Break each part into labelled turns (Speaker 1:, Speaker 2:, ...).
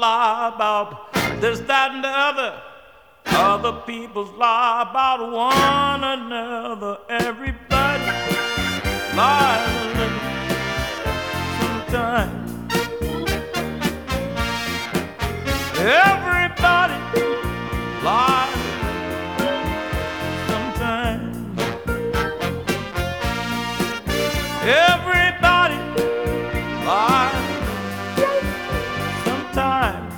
Speaker 1: lie about this, that, and the other. Other people's lie about one another. Everybody lies a little sometimes. Everybody lies sometimes. Everybody lies sometimes.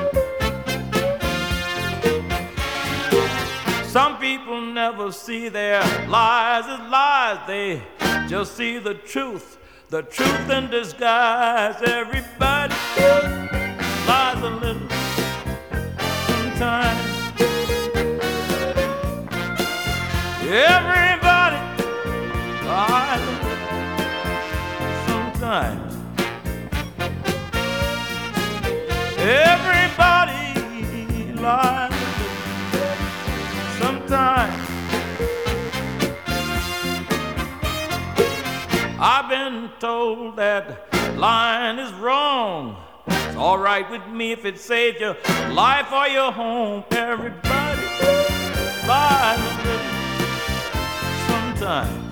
Speaker 1: Some people never see their lies as lies. They just see the truth in disguise. Everybody lies a little sometimes. Everybody lies a little sometimes. Everybody lies a little sometimes. I've been told that lying is wrong. It's all right with me if it saves your life or your home. Everybody lies a little sometimes.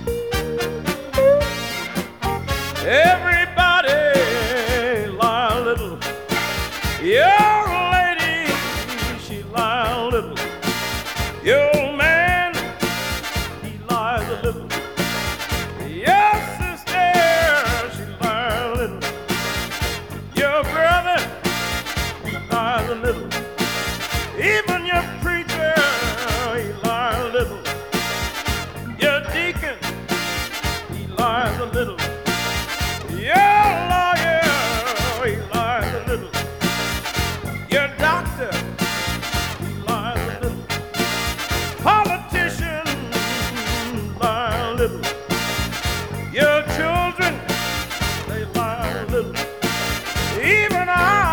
Speaker 1: Everybody lie a little. Your lady, she lie a little. Your old man, he lies a little. Your sister, she lies a little. Your brother, he lies a little. Even your preacher, he lies a little. Your deacon, he lies a little. Your lawyer, he lies a little. Your doctor, he lies a little. Politician, lie a little. Your children, they lie a little. Even I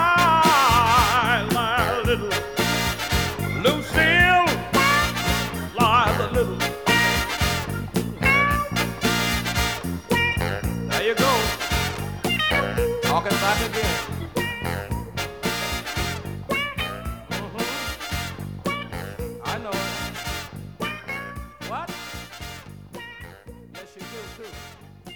Speaker 1: lie a little. Lucille lies a little. There you go. Talking back again. I know it. What? Yes, you do too.